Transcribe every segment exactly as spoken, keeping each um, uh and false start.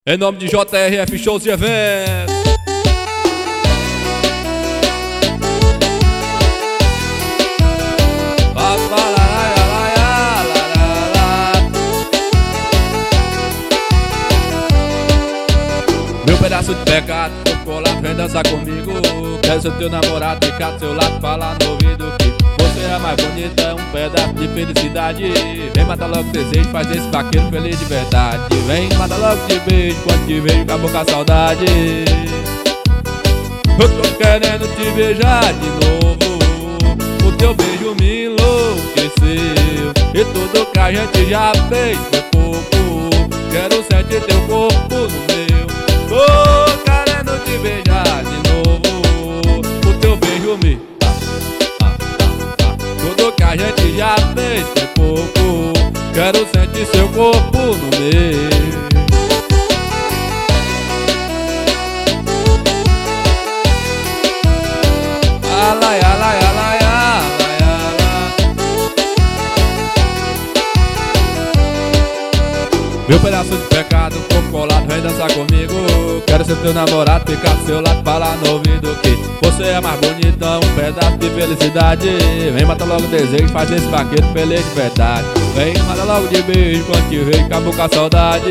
Em nome de J R F Shows e Eventos. Meu pedaço de pecado, tô colado, vem dançar comigo. Quero ser teu namorado, ficar do seu lado, falar no ouvido que você é mais bonita, é um pedaço de felicidade. Vem matar logo o desejo, faz esse vaqueiro feliz de verdade. Vem matar logo de beijo, quando te vejo acabou com a saudade. Eu tô querendo te beijar de novo, o teu beijo me enlouqueceu. E tudo que a gente já fez foi pouco, quero sentir teu corpo no meu. Tô querendo te beijar de novo, o teu beijo me ah, ah, ah, ah. Tudo que a gente já fez foi pouco, quero sentir seu corpo no meu. Alai, alai, alai, alai, alai. Meu pedaço de pecado, tô colado, vem dançar comigo. Quero ser teu namorado, ficar do seu lado, falar no ouvido que você é mais bonita, um pedaço de felicidade. Vem matar logo o desejo, faz esse vaqueiro feliz de verdade. Vem matar logo de beijo, quando te vejo acabou com a saudade.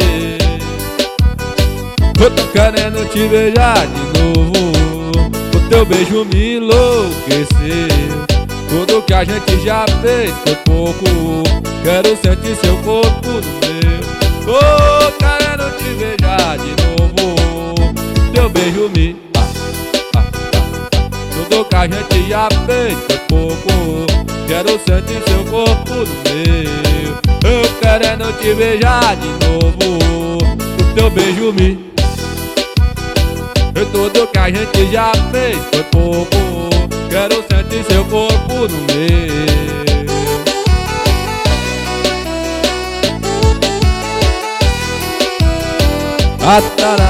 Eu tô querendo te beijar de novo, o teu beijo me enlouqueceu. Tudo que a gente já fez foi pouco, quero sentir seu corpo no meu. Tô querendo te beijar de novo, teu beijo me ah, ah, ah, ah. Tudo que a gente já fez foi pouco, quero sentir seu corpo no meu. Eu querendo te beijar de novo, o teu beijo me. E tudo que a gente já fez foi pouco, quero sentir seu corpo no meu. Ah, tará.